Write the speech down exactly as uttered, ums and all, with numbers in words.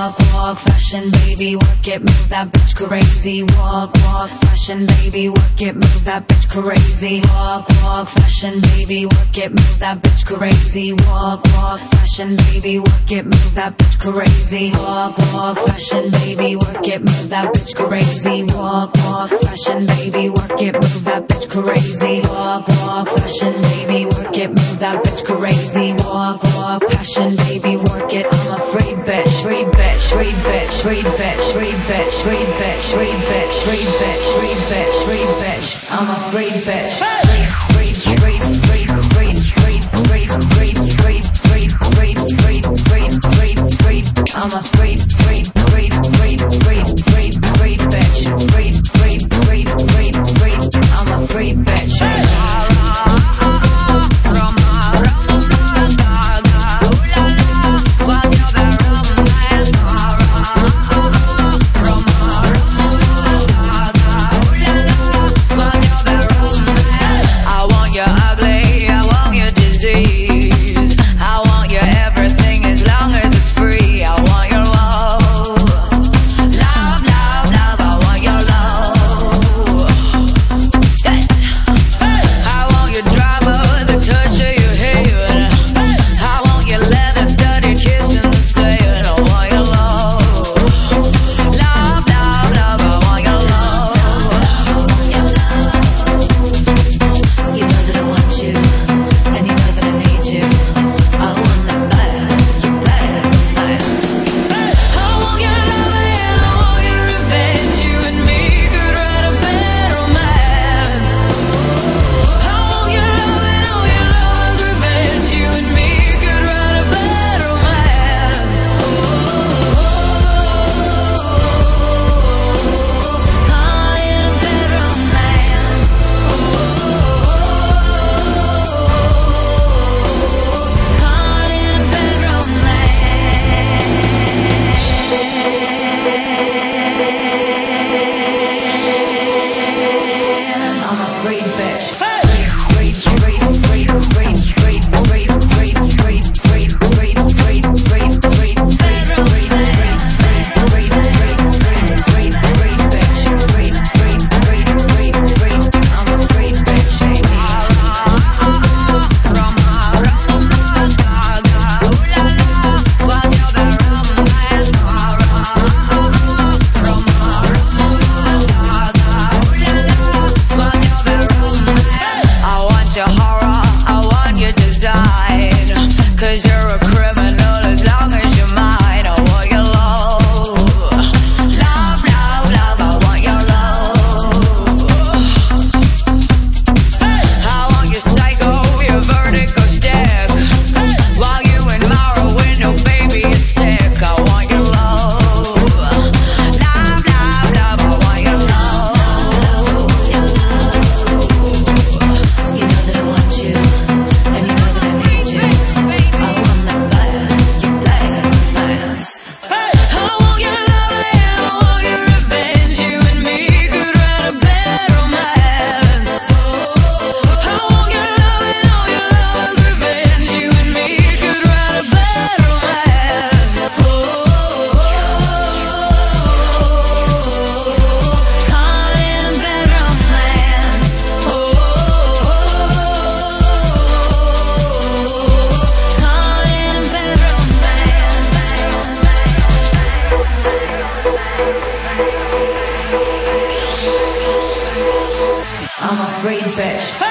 walk, walk, fashion baby, work it, move that bitch crazy. Walk, walk, fashion baby, work it, move that bitch crazy. Walk, walk, fashion baby, work it, move that bitch crazy. Walk, walk, fashion baby, work it, move that bitch crazy. Walk, walk, fashion baby, work it, move that bitch crazy. Walk, walk, fashion baby, work it, move that bitch crazy. Walk, walk, fashion baby, work it, move that bitch crazy. Walk, walk, passion baby, work it. I'm a free bitch, free bitch, free bitch, free bitch, free bitch, free bitch, free bitch, free bitch, free bitch, free bitch. I'm a free bitch. Free, free, free, free, free, free, free, free, free, free, free, free, free, free, free. I'm a free, free, free, free, free, free, free bitch. Free, free, free, free, free. I'm a free bitch. I'm a free bitch.